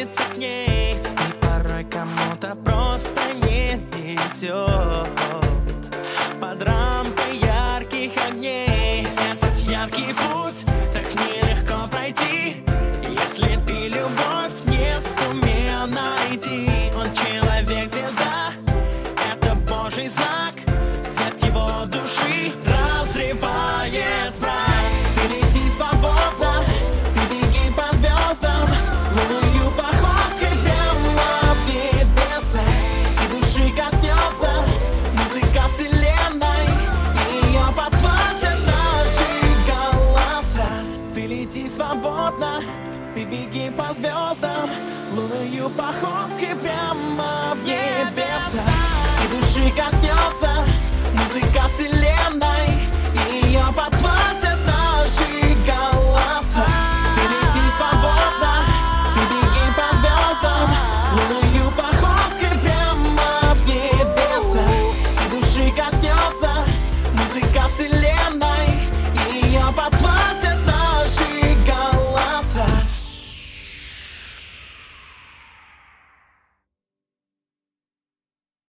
стремится к ней, и порой кому-то просто не везет. Под рамкой ярких огней этот яркий путь так нелегко пройти, если ты любовь не сумел найти. Он человек-звезда, это Божий знак, свет его души разрывает мрак. Ты лети свободно, ты беги по звездам, луною походкой прямо в небеса, и души коснется музыка вселенной, ее подхватят наши голоса. Ты лети свободно, ты беги по звездам, луною походкой прямо в небеса, и души коснется музыка вселенной.